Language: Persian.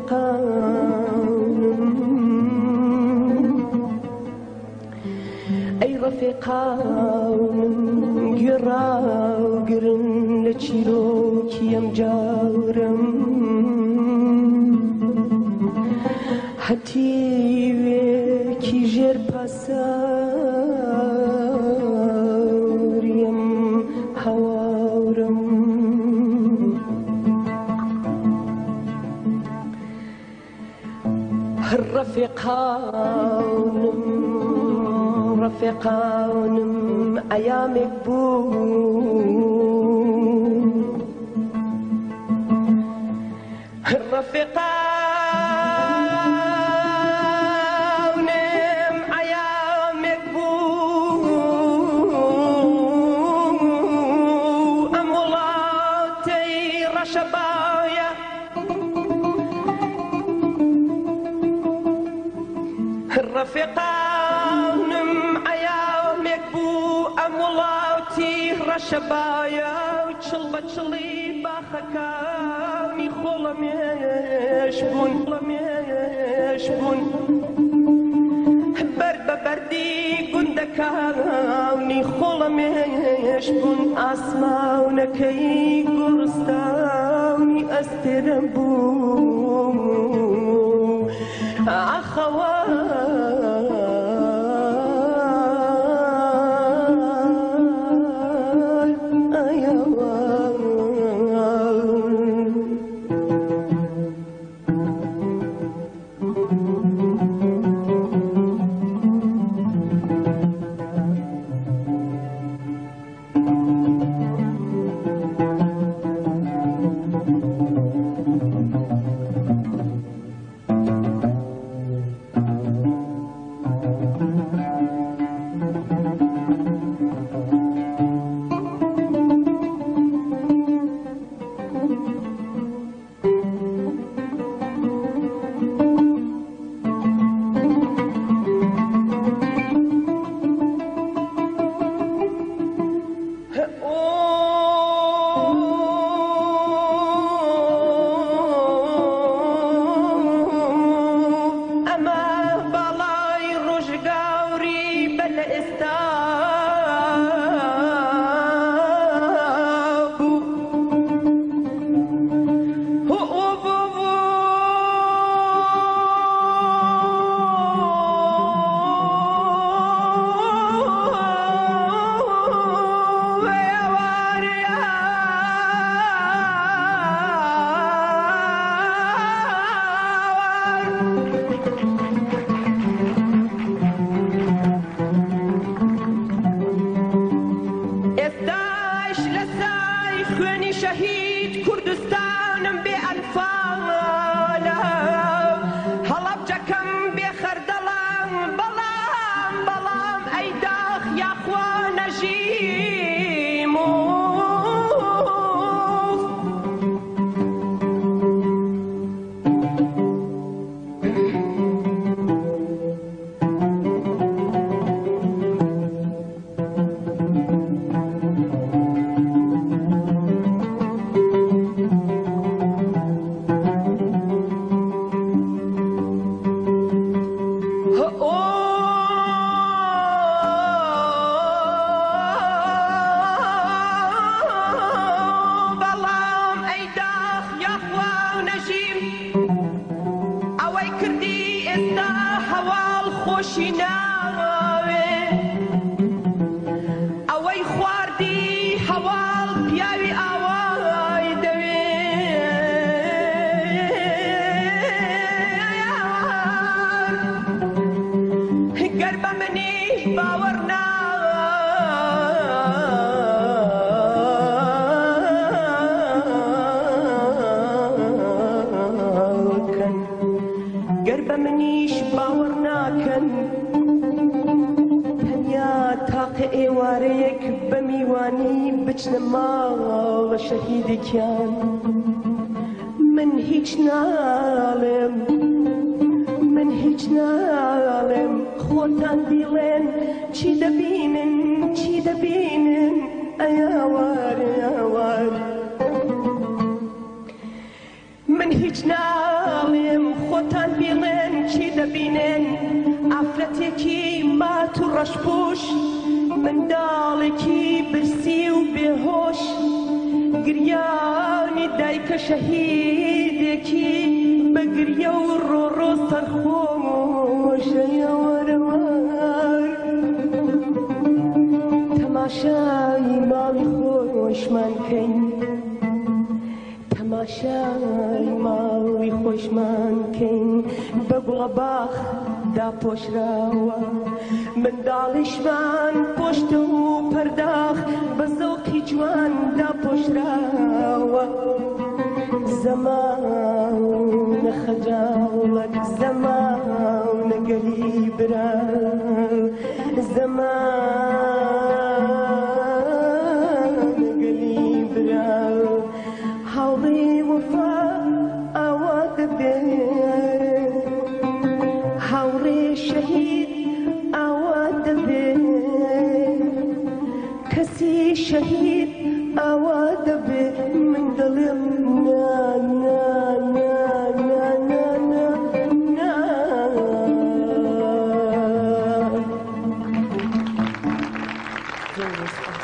أي رفيقان قراو قرن لتشيروك يمجارم حتي كي جير باسار يم هوارم رفيقانم أيامك بو رفيقانم أيامك بو أمولاتي رشبايا رفيقانم أيامك بو أمولاتي رشبايا وشلبة شلي باخكاني خولم يشبون برد بردي قندكاني خولم يشبون أسماونكي قرستاني أستربو أخوان شهيد كردستانم بأنفالا هلب جكم بخردلام بلام أي داخ يا أخوان جيمو أوي خواردي حوال بياوي آواي دوي قرب مني باورنا قرب منيش باورنا كان تاقي واريك بميواني بجنما وشهيدي كان من هيج نالم خوتان ديلين چي دبينن ايا وار من هيج نالم منداڵێم خۆتان بێڵێن چی دەبینێن ئافرەتێکی مات و ڕەشپۆش منداڵێکی برسی و بێهۆش گریانی دایکە شەهیدێکی بە گریە و ڕۆڕۆ سەرخۆشە وەرەوار تەماشای ماڵی خۆشمان کەین تەماشای ماڵی خۆشمان کەین بە گوڵە باخ داپۆشراوە منداڵیشمان پۆشتە و پەرداخ بە زەوقی جوان داپۆشراوە زەمانە خەجاڵەت زەمانە گەلی برا زەمانە گەلی برا هەوڵی وەفا ئاوا دەبێت هاوڕێ شەهید ئاوا دەبێت کەسی شەهید ئاوا دەبێت من دەڵێم نا نا نا نا نا نا نا